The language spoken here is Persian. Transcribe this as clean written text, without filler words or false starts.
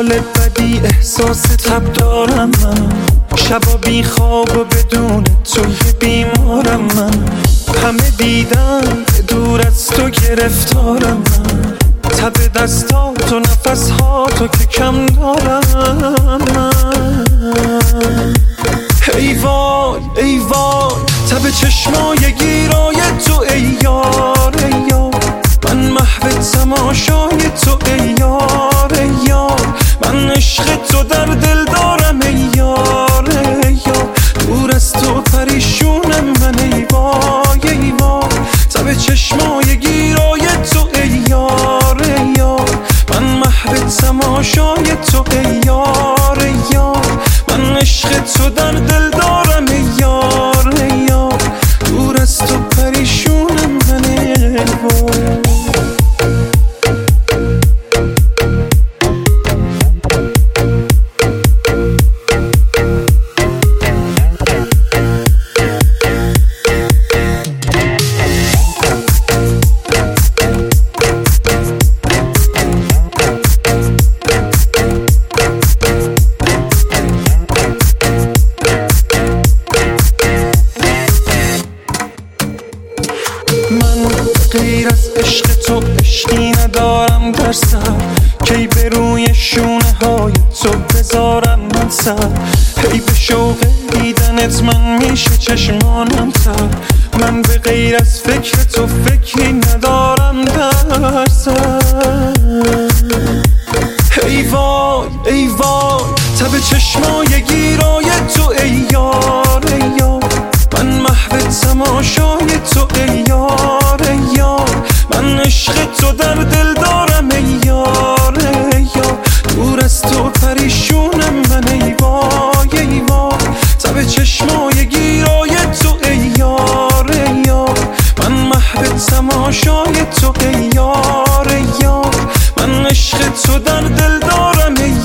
بدی احساس تب دارم من، شبا بی خواب و بدون توی بیمارم من. همه دیدن دور از تو گرفتارم من، تب دستات و نفسهاتو که کم دارم من. ای وای ای وای تب چشمای گیرای تو ای یار ای یار، من محو تماشای تو ای یار ای یار، من عشق تو در دل دارم ای یار ای یار، دور از تو پریشونم من ای وای ای وای، تب چشمای گیرای تو ای یار ای یار، من محو تماشای تو ای یار ای یار، من عشق تو در دل دارم ای یار ای یار، دور از تو پریشونم من ای وای. غیر از عشق تو عشقی ندارم در سر، کی به روی شونه های تو بذارم من سر، هی به شوق دیدنت من میشه چشمانم تر، من به غیر از فکر تو فکری ندارم در سر. ای وای ای وای تب چشمای گیرای تو ای یار ای یار، من محو تماشای تو ای یار ای یار، من عشق تو در دل دارم ای یار ای یار، دور از تو پریشونم من ای وای ای وای، تب چشمای گیرای تو ای یار ای یار، من محو تماشای تو ای یار ای یار، من عشق تو در دل دارم ای